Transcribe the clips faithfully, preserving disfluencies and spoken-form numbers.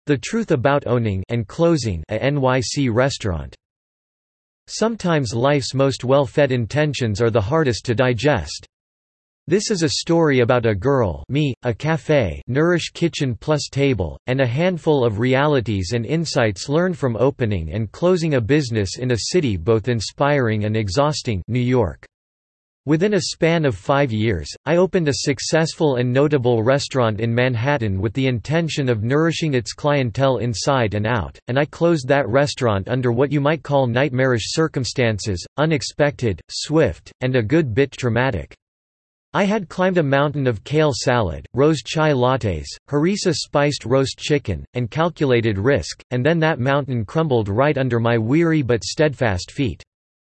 The Truth About Owning and Closing a N Y C Restaurant. Sometimes life's most well-fed intentions are the hardest to digest. This is a story about a girl, me, a cafe, Nourish Kitchen Plus Table, and a handful of realities and insights learned from opening and closing a business in a city both inspiring and exhausting, New York. Within a span of five years, I opened a successful and notable restaurant in Manhattan with the intention of nourishing its clientele inside and out, and I closed that restaurant under what you might call nightmarish circumstances, unexpected, swift, and a good bit traumatic. I had climbed a mountain of kale salad, rose chai lattes, harissa spiced roast chicken, and calculated risk, and then that mountain crumbled right under my weary but steadfast feet.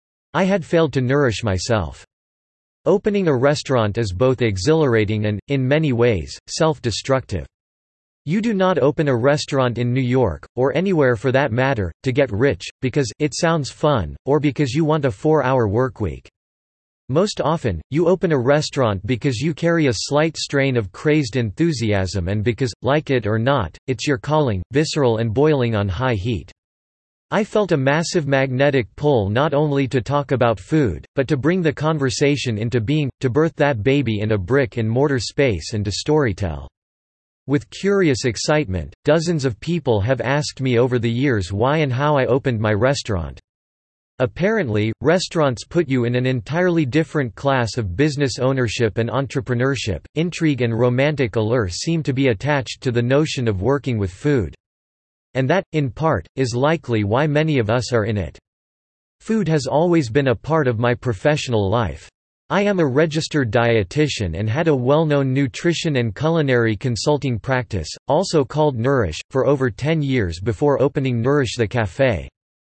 I had failed to nourish myself. Opening a restaurant is both exhilarating and, in many ways, self-destructive. You do not open a restaurant in New York, or anywhere for that matter, to get rich, because it sounds fun, or because you want a four-hour workweek. Most often, you open a restaurant because you carry a slight strain of crazed enthusiasm and because, like it or not, it's your calling, visceral and boiling on high heat. I felt a massive magnetic pull not only to talk about food, but to bring the conversation into being, to birth that baby in a brick-and-mortar space and to storytell. With curious excitement, dozens of people have asked me over the years why and how I opened my restaurant. Apparently, restaurants put you in an entirely different class of business ownership and entrepreneurship. Intrigue and romantic allure seem to be attached to the notion of working with food. And that, in part, is likely why many of us are in it. Food has always been a part of my professional life. I am a registered dietitian and had a well-known nutrition and culinary consulting practice, also called Nourish, for over ten years before opening Nourish the Café.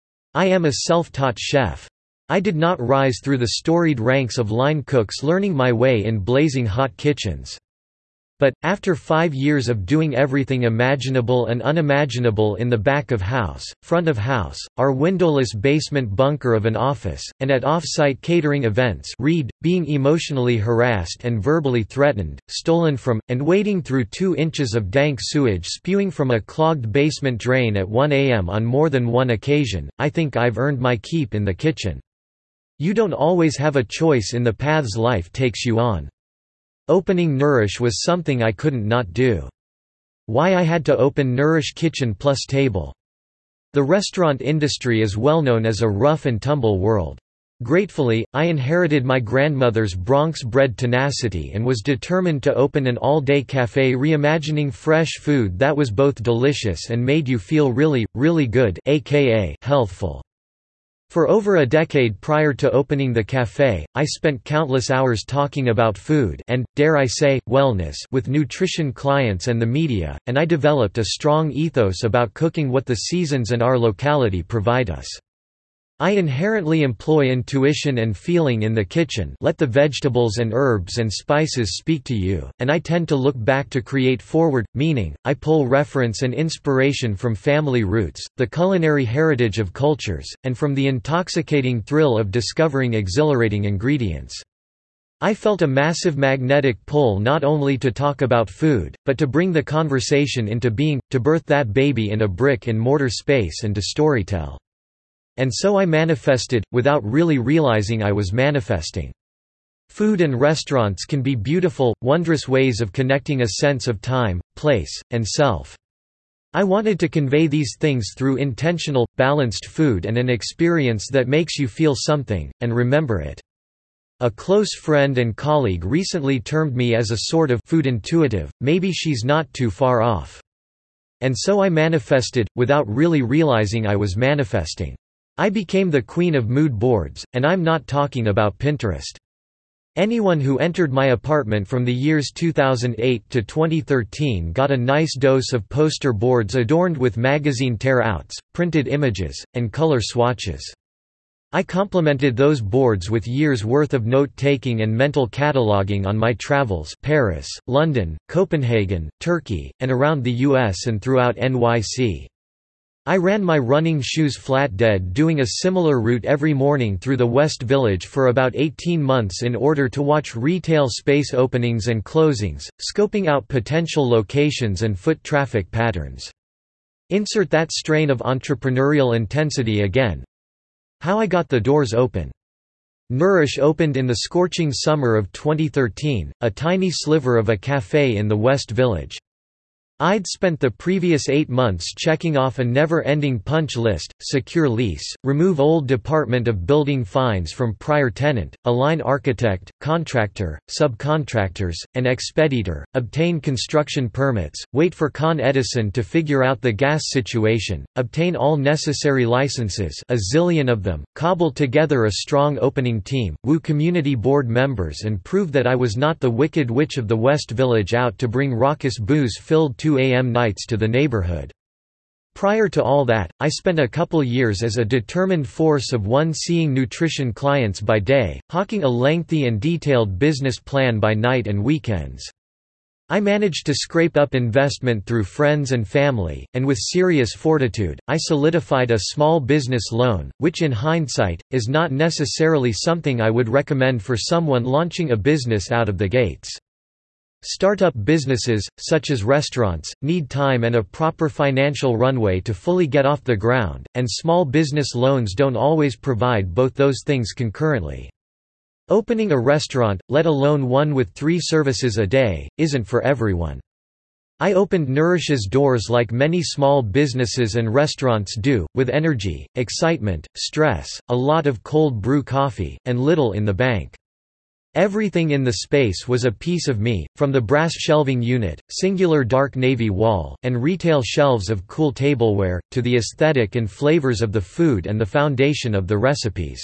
I am a self-taught chef. I did not rise through the storied ranks of line cooks learning my way in blazing hot kitchens. But, after five years of doing everything imaginable and unimaginable in the back of house, front of house, our windowless basement bunker of an office, and at off-site catering events read, being emotionally harassed and verbally threatened, stolen from, and wading through two inches of dank sewage spewing from a clogged basement drain at one A M on more than one occasion, I think I've earned my keep in the kitchen. You don't always have a choice in the paths life takes you on. Opening Nourish was something I couldn't not do. Why I had to open Nourish Kitchen Plus Table. The restaurant industry is well known as a rough and tumble world. Gratefully, I inherited my grandmother's Bronx-bred tenacity and was determined to open an all-day café reimagining fresh food that was both delicious and made you feel really, really good, aka healthful. For over a decade prior to opening the café, I spent countless hours talking about food and, dare I say, wellness with nutrition clients and the media, and I developed a strong ethos about cooking what the seasons and our locality provide us. I inherently employ intuition and feeling in the kitchen, let the vegetables and herbs and spices speak to you, and I tend to look back to create forward, meaning, I pull reference and inspiration from family roots, the culinary heritage of cultures, and from the intoxicating thrill of discovering exhilarating ingredients. I felt a massive magnetic pull not only to talk about food, but to bring the conversation into being, to birth that baby in a brick-and-mortar space and to storytell. And so I manifested, without really realizing I was manifesting. Food and restaurants can be beautiful, wondrous ways of connecting a sense of time, place, and self. I wanted to convey these things through intentional, balanced food and an experience that makes you feel something, and remember it. A close friend and colleague recently termed me as a sort of food intuitive, maybe she's not too far off. And so I manifested, without really realizing I was manifesting. I became the queen of mood boards, and I'm not talking about Pinterest. Anyone who entered my apartment from the years two thousand eight to twenty thirteen got a nice dose of poster boards adorned with magazine tear-outs, printed images, and color swatches. I complemented those boards with years' worth of note-taking and mental cataloging on my travels Paris, London, Copenhagen, Turkey, and around the U S and throughout N Y C. I ran my running shoes flat dead doing a similar route every morning through the West Village for about eighteen months in order to watch retail space openings and closings, scoping out potential locations and foot traffic patterns. Insert that strain of entrepreneurial intensity again. How I got the doors open. Nourish opened in the scorching summer of twenty thirteen, a tiny sliver of a café in the West Village. I'd spent the previous eight months checking off a never-ending punch list: secure lease, remove old Department of Building fines from prior tenant, align architect, contractor, subcontractors, and expeditor, obtain construction permits, wait for Con Edison to figure out the gas situation, obtain all necessary licenses, a zillion of them, cobble together a strong opening team, woo community board members, and prove that I was not the Wicked Witch of the West Village out to bring raucous booze-filled two a m nights to the neighborhood. Prior to all that, I spent a couple years as a determined force of one, seeing nutrition clients by day, hawking a lengthy and detailed business plan by night and weekends. I managed to scrape up investment through friends and family, and with serious fortitude, I solidified a small business loan, which in hindsight, is not necessarily something I would recommend for someone launching a business out of the gates. Startup businesses, such as restaurants, need time and a proper financial runway to fully get off the ground, and small business loans don't always provide both those things concurrently. Opening a restaurant, let alone one with three services a day, isn't for everyone. I opened Nourish's doors like many small businesses and restaurants do, with energy, excitement, stress, a lot of cold brew coffee, and little in the bank. Everything in the space was a piece of me, from the brass shelving unit, singular dark navy wall, and retail shelves of cool tableware, to the aesthetic and flavors of the food and the foundation of the recipes.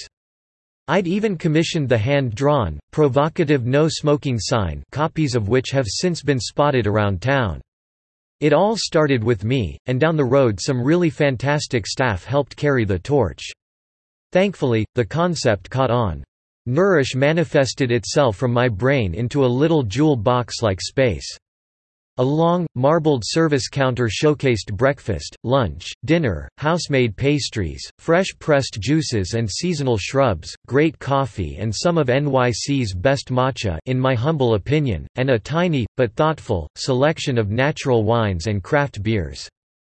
I'd even commissioned the hand-drawn, provocative no-smoking sign, copies of which have since been spotted around town. It all started with me, and down the road some really fantastic staff helped carry the torch. Thankfully, the concept caught on. Nourish manifested itself from my brain into a little jewel box-like space. A long, marbled service counter showcased breakfast, lunch, dinner, house-made pastries, fresh-pressed juices and seasonal shrubs, great coffee and some of N Y C's best matcha in my humble opinion, and a tiny, but thoughtful, selection of natural wines and craft beers.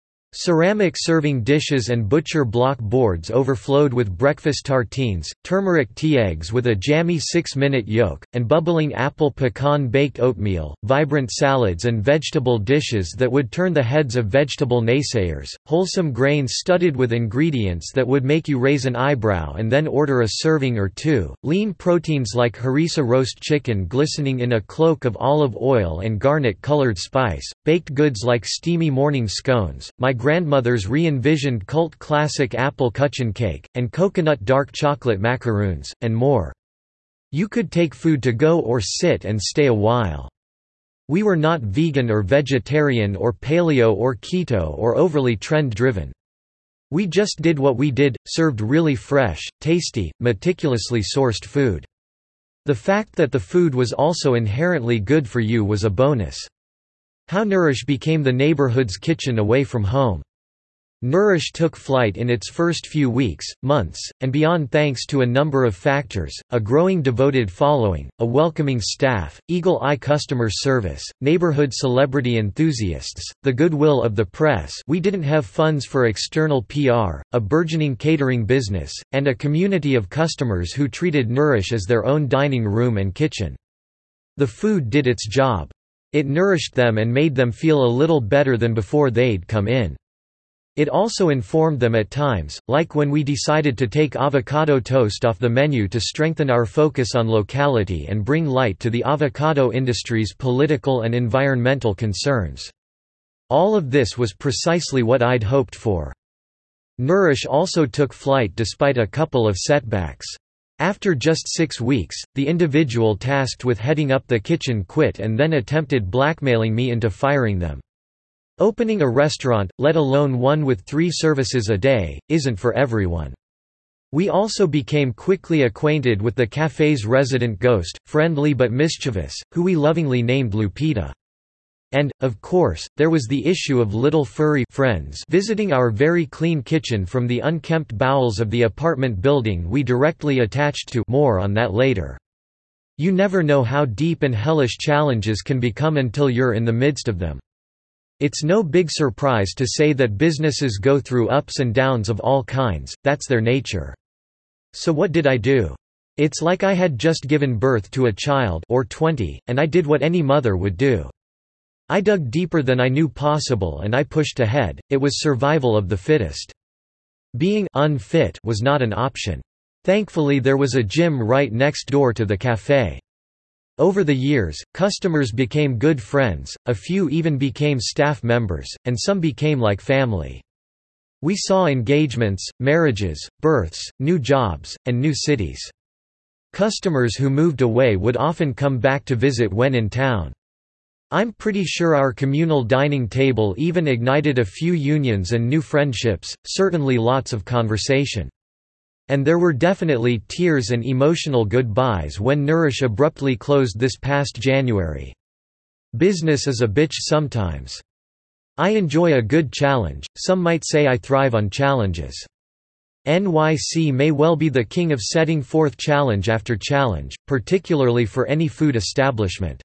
Ceramic serving dishes and butcher block boards overflowed with breakfast tartines, turmeric tea eggs with a jammy six-minute yolk, and bubbling apple pecan baked oatmeal, vibrant salads and vegetable dishes that would turn the heads of vegetable naysayers, wholesome grains studded with ingredients that would make you raise an eyebrow and then order a serving or two, lean proteins like harissa roast chicken glistening in a cloak of olive oil and garnet-colored spice, baked goods like steamy morning scones, my grandmother's re-envisioned cult classic apple cushion cake, and coconut dark chocolate macaroons, and more. You could take food to go or sit and stay a while. We were not vegan or vegetarian or paleo or keto or overly trend-driven. We just did what we did, served really fresh, tasty, meticulously sourced food. The fact that the food was also inherently good for you was a bonus. How Nourish became the neighborhood's kitchen away from home. Nourish took flight in its first few weeks, months, and beyond thanks to a number of factors: a growing devoted following, a welcoming staff, eagle-eye customer service, neighborhood celebrity enthusiasts, the goodwill of the press — we didn't have funds for external P R — a burgeoning catering business, and a community of customers who treated Nourish as their own dining room and kitchen. The food did its job. It nourished them and made them feel a little better than before they'd come in. It also informed them at times, like when we decided to take avocado toast off the menu to strengthen our focus on locality and bring light to the avocado industry's political and environmental concerns. All of this was precisely what I'd hoped for. Nourish also took flight despite a couple of setbacks. After just six weeks, the individual tasked with heading up the kitchen quit and then attempted blackmailing me into firing them. Opening a restaurant, let alone one with three services a day, isn't for everyone. We also became quickly acquainted with the café's resident ghost, friendly but mischievous, who we lovingly named Lupita. And, of course, there was the issue of little furry friends visiting our very clean kitchen from the unkempt bowels of the apartment building we directly attached to. More on that later. You never know how deep and hellish challenges can become until you're in the midst of them. It's no big surprise to say that businesses go through ups and downs of all kinds, that's their nature. So what did I do? It's like I had just given birth to a child or twenty, and I did what any mother would do. I dug deeper than I knew possible and I pushed ahead. It was survival of the fittest. Being unfit was not an option. Thankfully there was a gym right next door to the café. Over the years, customers became good friends, a few even became staff members, and some became like family. We saw engagements, marriages, births, new jobs, and new cities. Customers who moved away would often come back to visit when in town. I'm pretty sure our communal dining table even ignited a few unions and new friendships, certainly lots of conversation. And there were definitely tears and emotional goodbyes when Nourish abruptly closed this past January. Business is a bitch sometimes. I enjoy a good challenge, some might say I thrive on challenges. N Y C may well be the king of setting forth challenge after challenge, particularly for any food establishment.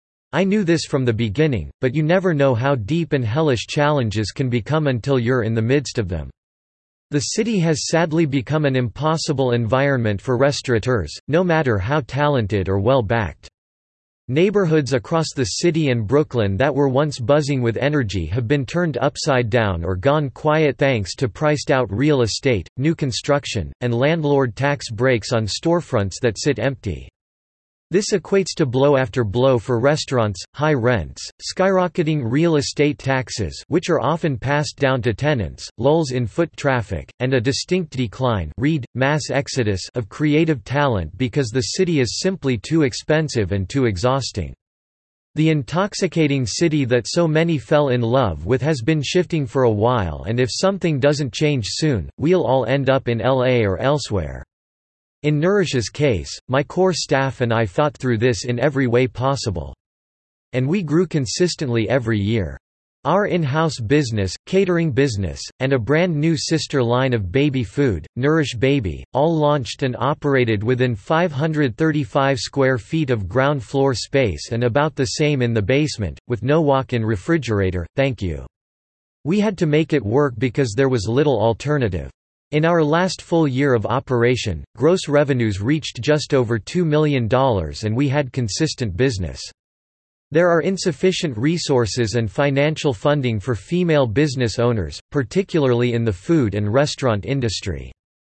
I knew this from the beginning, but you never know how deep and hellish challenges can become until you're in the midst of them. The city has sadly become an impossible environment for restaurateurs, no matter how talented or well-backed. Neighborhoods across the city and Brooklyn that were once buzzing with energy have been turned upside down or gone quiet thanks to priced-out real estate, new construction, and landlord tax breaks on storefronts that sit empty. This equates to blow after blow for restaurants, high rents, skyrocketing real estate taxes which are often passed down to tenants, lulls in foot traffic, and a distinct decline read, mass exodus of creative talent because the city is simply too expensive and too exhausting. The intoxicating city that so many fell in love with has been shifting for a while, and if something doesn't change soon, we'll all end up in L A or elsewhere. In Nourish's case, my core staff and I fought through this in every way possible. And we grew consistently every year. Our in-house business, catering business, and a brand new sister line of baby food, Nourish Baby, all launched and operated within five hundred thirty-five square feet of ground floor space and about the same in the basement, with no walk-in refrigerator, thank you. We had to make it work because there was little alternative. In our last full year of operation, gross revenues reached just over two million dollars and we had consistent business. There are insufficient resources and financial funding for female business owners, particularly in the food and restaurant industry.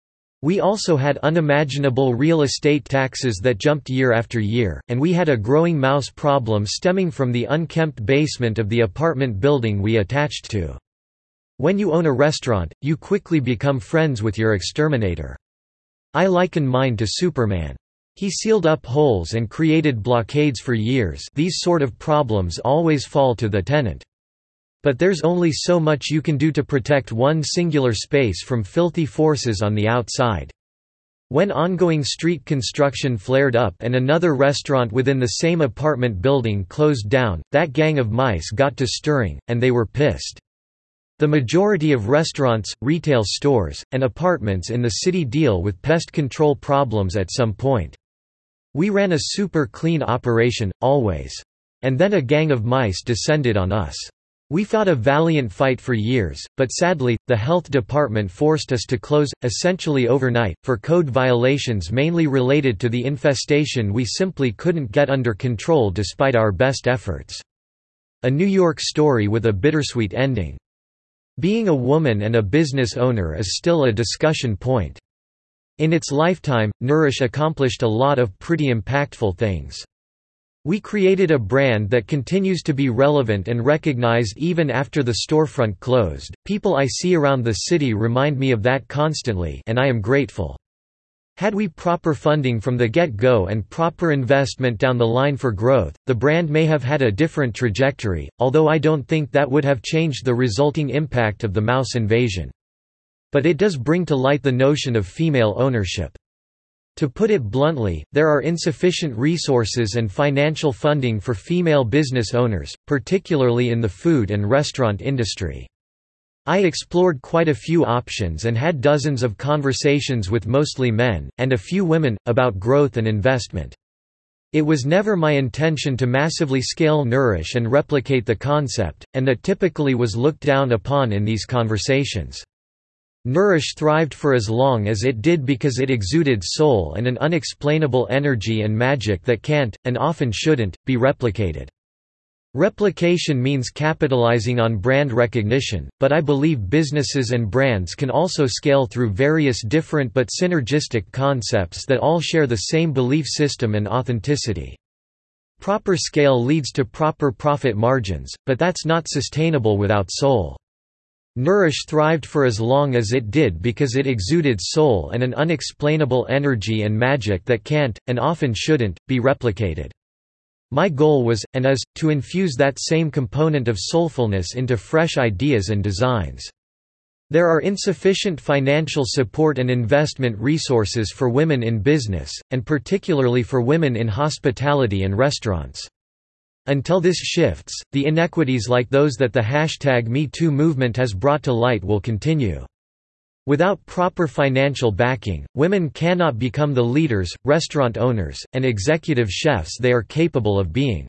We also had unimaginable real estate taxes that jumped year after year, and we had a growing mouse problem stemming from the unkempt basement of the apartment building we attached to. When you own a restaurant, you quickly become friends with your exterminator. I liken mine to Superman. He sealed up holes and created blockades for years. These sort of problems always fall to the tenant. But there's only so much you can do to protect one singular space from filthy forces on the outside. When ongoing street construction flared up and another restaurant within the same apartment building closed down, that gang of mice got to stirring, and they were pissed. The majority of restaurants, retail stores, and apartments in the city deal with pest control problems at some point. We ran a super clean operation, always. And then a gang of mice descended on us. We fought a valiant fight for years, but sadly, the health department forced us to close, essentially overnight, for code violations mainly related to the infestation we simply couldn't get under control despite our best efforts. A New York story with a bittersweet ending. Being a woman and a business owner is still a discussion point. In its lifetime, Nourish accomplished a lot of pretty impactful things. We created a brand that continues to be relevant and recognized even after the storefront closed. People I see around the city remind me of that constantly, and I am grateful. Had we proper funding from the get-go and proper investment down the line for growth, the brand may have had a different trajectory, although I don't think that would have changed the resulting impact of the mouse invasion. But it does bring to light the notion of female ownership. To put it bluntly, there are insufficient resources and financial funding for female business owners, particularly in the food and restaurant industry. I explored quite a few options and had dozens of conversations with mostly men, and a few women, about growth and investment. It was never my intention to massively scale Nourish and replicate the concept, and that typically was looked down upon in these conversations. Nourish thrived for as long as it did because it exuded soul and an unexplainable energy and magic that can't, and often shouldn't, be replicated. Replication means capitalizing on brand recognition, but I believe businesses and brands can also scale through various different but synergistic concepts that all share the same belief system and authenticity. Proper scale leads to proper profit margins, but that's not sustainable without soul. Nourish thrived for as long as it did because it exuded soul and an unexplainable energy and magic that can't, and often shouldn't, be replicated. My goal was, and is, to infuse that same component of soulfulness into fresh ideas and designs. There are insufficient financial support and investment resources for women in business, and particularly for women in hospitality and restaurants. Until this shifts, the inequities like those that the hashtag MeToo movement has brought to light will continue. Without proper financial backing, women cannot become the leaders, restaurant owners, and executive chefs they are capable of being.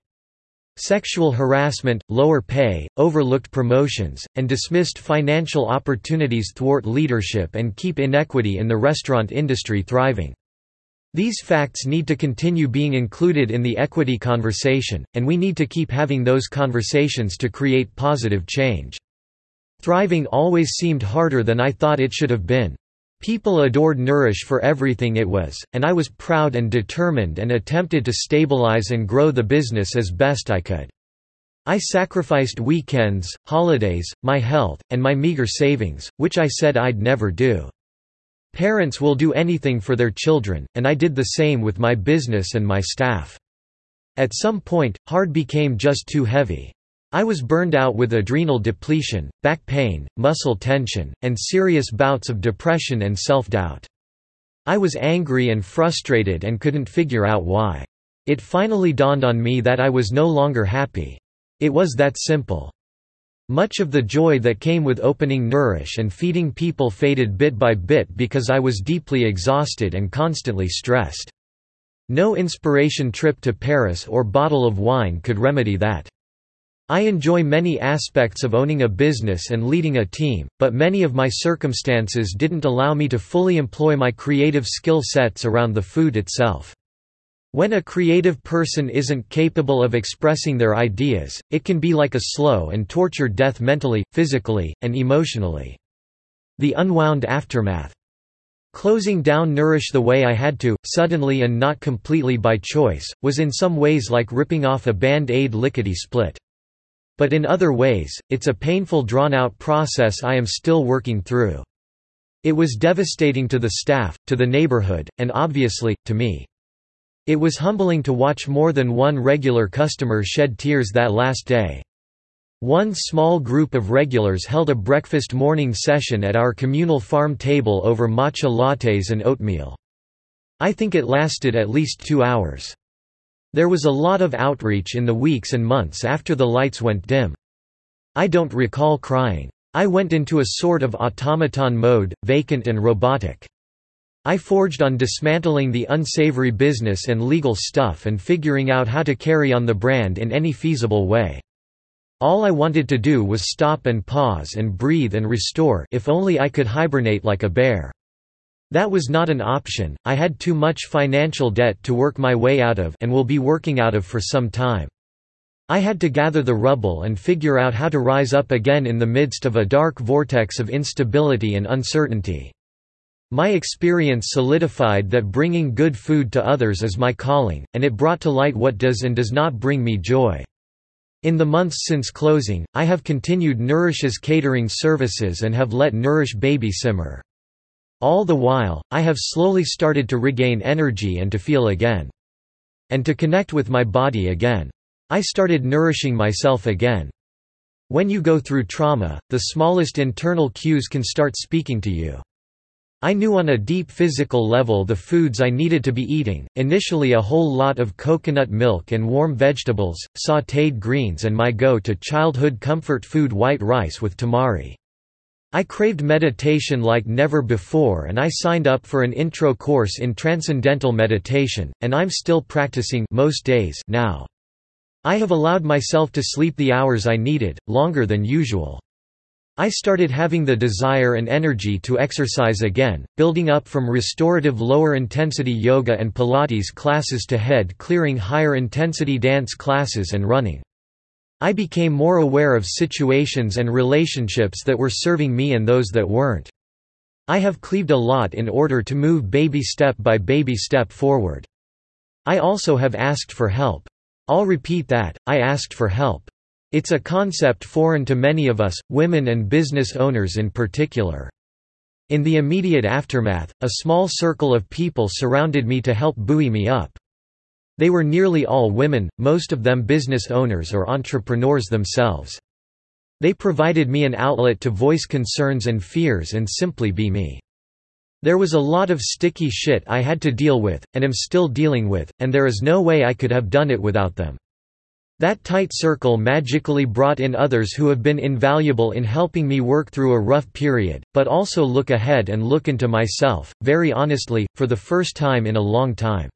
Sexual harassment, lower pay, overlooked promotions, and dismissed financial opportunities thwart leadership and keep inequity in the restaurant industry thriving. These facts need to continue being included in the equity conversation, and we need to keep having those conversations to create positive change. Thriving always seemed harder than I thought it should have been. People adored Nourish for everything it was, and I was proud and determined and attempted to stabilize and grow the business as best I could. I sacrificed weekends, holidays, my health, and my meager savings, which I said I'd never do. Parents will do anything for their children, and I did the same with my business and my staff. At some point, hard became just too heavy. I was burned out with adrenal depletion, back pain, muscle tension, and serious bouts of depression and self-doubt. I was angry and frustrated and couldn't figure out why. It finally dawned on me that I was no longer happy. It was that simple. Much of the joy that came with opening Nourish and feeding people faded bit by bit because I was deeply exhausted and constantly stressed. No inspiration trip to Paris or bottle of wine could remedy that. I enjoy many aspects of owning a business and leading a team, but many of my circumstances didn't allow me to fully employ my creative skill sets around the food itself. When a creative person isn't capable of expressing their ideas, it can be like a slow and tortured death mentally, physically, and emotionally. The unwound aftermath. Closing down Nourish the way I had to, suddenly and not completely by choice, was in some ways like ripping off a Band-Aid lickety-split. But in other ways, it's a painful drawn-out process I am still working through. It was devastating to the staff, to the neighborhood, and obviously, to me. It was humbling to watch more than one regular customer shed tears that last day. One small group of regulars held a breakfast morning session at our communal farm table over matcha lattes and oatmeal. I think it lasted at least two hours. There was a lot of outreach in the weeks and months after the lights went dim. I don't recall crying. I went into a sort of automaton mode, vacant and robotic. I forged on dismantling the unsavory business and legal stuff and figuring out how to carry on the brand in any feasible way. All I wanted to do was stop and pause and breathe and restore, if only I could hibernate like a bear. That was not an option. I had too much financial debt to work my way out of and will be working out of for some time. I had to gather the rubble and figure out how to rise up again in the midst of a dark vortex of instability and uncertainty. My experience solidified that bringing good food to others is my calling, and it brought to light what does and does not bring me joy. In the months since closing, I have continued Nourish's catering services and have let Nourish Baby simmer. All the while, I have slowly started to regain energy and to feel again. And to connect with my body again. I started nourishing myself again. When you go through trauma, the smallest internal cues can start speaking to you. I knew on a deep physical level the foods I needed to be eating, initially a whole lot of coconut milk and warm vegetables, sautéed greens and my go-to childhood comfort food white rice with tamari. I craved meditation like never before and I signed up for an intro course in transcendental meditation, and I'm still practicing most days now. I have allowed myself to sleep the hours I needed, longer than usual. I started having the desire and energy to exercise again, building up from restorative lower-intensity yoga and Pilates classes to head-clearing higher-intensity dance classes and running. I became more aware of situations and relationships that were serving me and those that weren't. I have cleaved a lot in order to move baby step by baby step forward. I also have asked for help. I'll repeat that, I asked for help. It's a concept foreign to many of us, women and business owners in particular. In the immediate aftermath, a small circle of people surrounded me to help buoy me up. They were nearly all women, most of them business owners or entrepreneurs themselves. They provided me an outlet to voice concerns and fears and simply be me. There was a lot of sticky shit I had to deal with, and am still dealing with, and there is no way I could have done it without them. That tight circle magically brought in others who have been invaluable in helping me work through a rough period, but also look ahead and look into myself, very honestly, for the first time in a long time.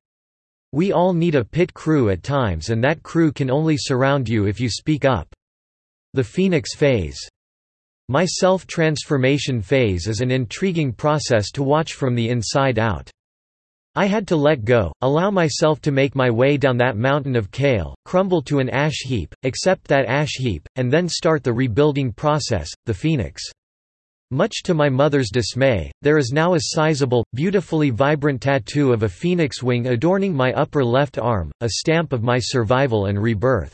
We all need a pit crew at times, and that crew can only surround you if you speak up. The Phoenix phase. My self-transformation phase is an intriguing process to watch from the inside out. I had to let go, allow myself to make my way down that mountain of kale, crumble to an ash heap, accept that ash heap, and then start the rebuilding process, the phoenix. Much to my mother's dismay, there is now a sizable, beautifully vibrant tattoo of a phoenix wing adorning my upper left arm, a stamp of my survival and rebirth.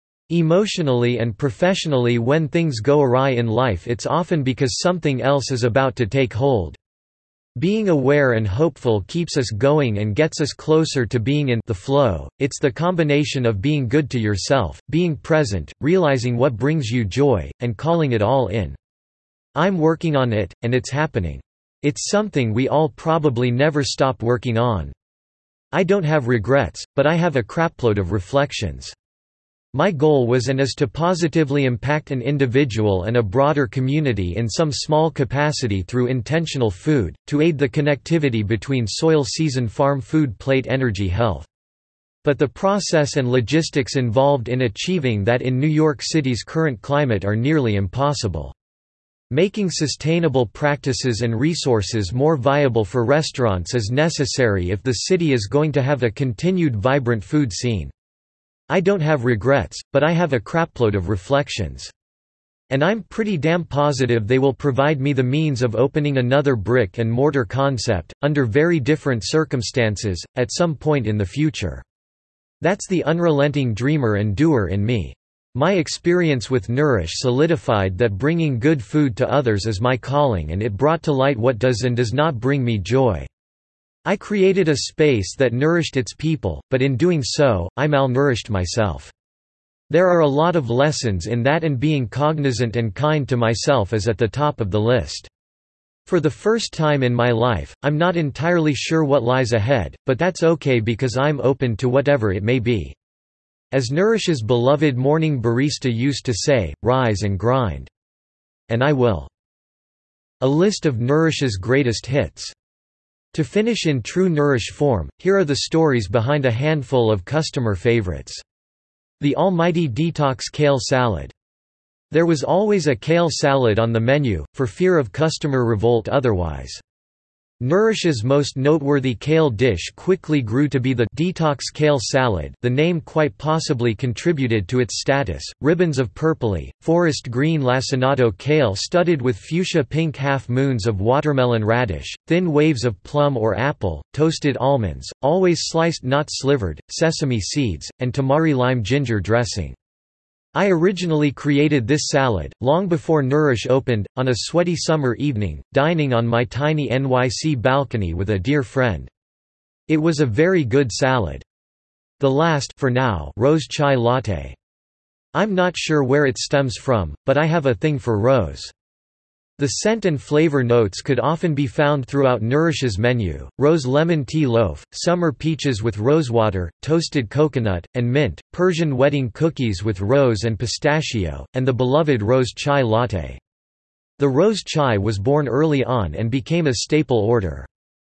Emotionally and professionally, when things go awry in life, it's often because something else is about to take hold. Being aware and hopeful keeps us going and gets us closer to being in the flow. It's the combination of being good to yourself, being present, realizing what brings you joy, and calling it all in. I'm working on it, and it's happening. It's something we all probably never stop working on. I don't have regrets, but I have a crapload of reflections. My goal was and is to positively impact an individual and a broader community in some small capacity through intentional food, to aid the connectivity between soil season farm food plate energy health. But the process and logistics involved in achieving that in New York City's current climate are nearly impossible. Making sustainable practices and resources more viable for restaurants is necessary if the city is going to have a continued vibrant food scene. I don't have regrets, but I have a crapload of reflections. And I'm pretty damn positive they will provide me the means of opening another brick and mortar concept, under very different circumstances, at some point in the future. That's the unrelenting dreamer and doer in me. My experience with Nourish solidified that bringing good food to others is my calling, and it brought to light what does and does not bring me joy. I created a space that nourished its people, but in doing so, I malnourished myself. There are a lot of lessons in that, and being cognizant and kind to myself is at the top of the list. For the first time in my life, I'm not entirely sure what lies ahead, but that's okay because I'm open to whatever it may be. As Nourish's beloved morning barista used to say, rise and grind. And I will. A list of Nourish's greatest hits. To finish in true Nourish form, here are the stories behind a handful of customer favorites. The almighty detox kale salad. There was always a kale salad on the menu, for fear of customer revolt otherwise. Nourish's most noteworthy kale dish quickly grew to be the detox kale salad. The name quite possibly contributed to its status. Ribbons of purpley, forest green lacinato kale studded with fuchsia pink half moons of watermelon radish, thin waves of plum or apple, toasted almonds, always sliced not slivered, sesame seeds, and tamari lime ginger dressing. I originally created this salad, long before Nourish opened, on a sweaty summer evening, dining on my tiny N Y C balcony with a dear friend. It was a very good salad. The last for now, rose chai latte. I'm not sure where it stems from, but I have a thing for rose. The scent and flavor notes could often be found throughout Nourish's menu: rose lemon tea loaf, summer peaches with rosewater, toasted coconut, and mint, Persian wedding cookies with rose and pistachio, and the beloved rose chai latte. The rose chai was born early on and became a staple order.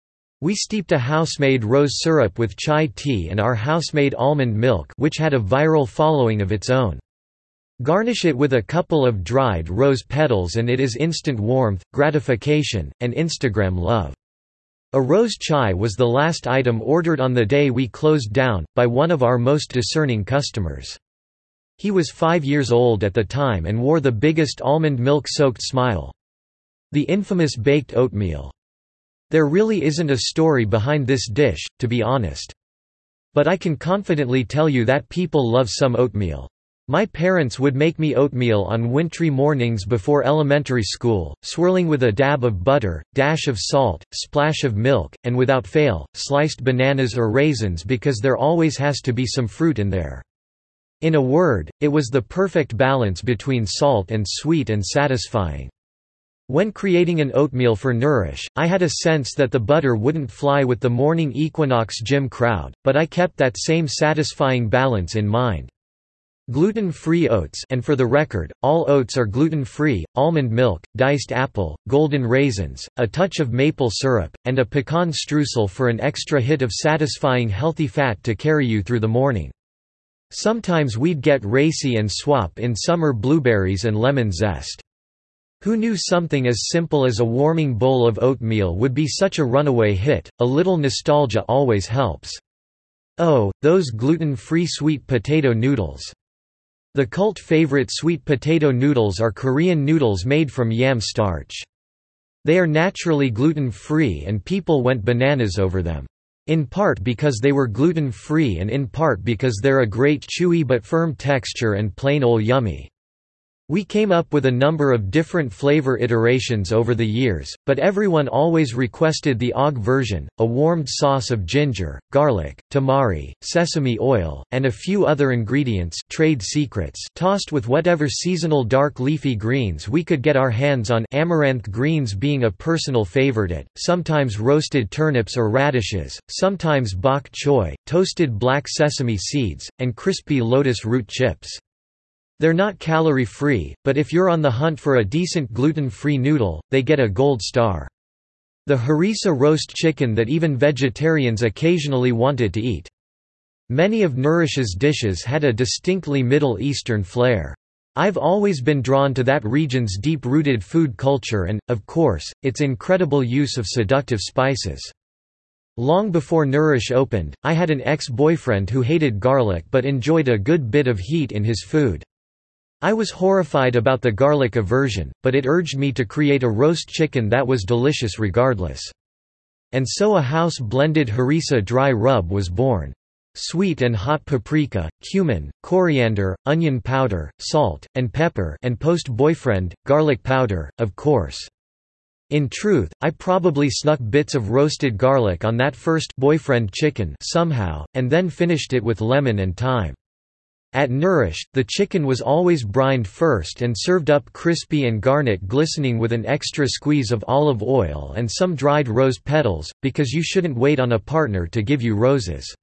We steeped a house-made rose syrup with chai tea and our house-made almond milk, which had a viral following of its own. Garnish it with a couple of dried rose petals and it is instant warmth, gratification, and Instagram love. A rose chai was the last item ordered on the day we closed down, by one of our most discerning customers. He was five years old at the time and wore the biggest almond milk-soaked smile. The infamous baked oatmeal. There really isn't a story behind this dish, to be honest. But I can confidently tell you that people love some oatmeal. My parents would make me oatmeal on wintry mornings before elementary school, swirling with a dab of butter, dash of salt, splash of milk, and without fail, sliced bananas or raisins because there always has to be some fruit in there. In a word, it was the perfect balance between salt and sweet and satisfying. When creating an oatmeal for Nourish, I had a sense that the butter wouldn't fly with the morning equinox gym crowd, but I kept that same satisfying balance in mind. Gluten-free oats, and for the record, all oats are gluten-free, almond milk, diced apple, golden raisins, a touch of maple syrup, and a pecan streusel for an extra hit of satisfying healthy fat to carry you through the morning. Sometimes we'd get racy and swap in summer blueberries and lemon zest. Who knew something as simple as a warming bowl of oatmeal would be such a runaway hit? A little nostalgia always helps. Oh, those gluten-free sweet potato noodles. The cult favorite sweet potato noodles are Korean noodles made from yam starch. They are naturally gluten-free and people went bananas over them. In part because they were gluten-free and in part because they're a great chewy but firm texture and plain ol' yummy. We came up with a number of different flavor iterations over the years, but everyone always requested the O G version, a warmed sauce of ginger, garlic, tamari, sesame oil, and a few other ingredients, trade secrets, tossed with whatever seasonal dark leafy greens we could get our hands on, amaranth greens being a personal favorite, sometimes roasted turnips or radishes, sometimes bok choy, toasted black sesame seeds, and crispy lotus root chips. They're not calorie-free, but if you're on the hunt for a decent gluten-free noodle, they get a gold star. The harissa roast chicken that even vegetarians occasionally wanted to eat. Many of Nourish's dishes had a distinctly Middle Eastern flair. I've always been drawn to that region's deep-rooted food culture and, of course, its incredible use of seductive spices. Long before Nourish opened, I had an ex-boyfriend who hated garlic but enjoyed a good bit of heat in his food. I was horrified about the garlic aversion, but it urged me to create a roast chicken that was delicious regardless. And so a house-blended harissa dry rub was born. Sweet and hot paprika, cumin, coriander, onion powder, salt, and pepper and post-boyfriend, garlic powder, of course. In truth, I probably snuck bits of roasted garlic on that first boyfriend chicken somehow, and then finished it with lemon and thyme. At Nourish, the chicken was always brined first and served up crispy and garnet glistening with an extra squeeze of olive oil and some dried rose petals, because you shouldn't wait on a partner to give you roses.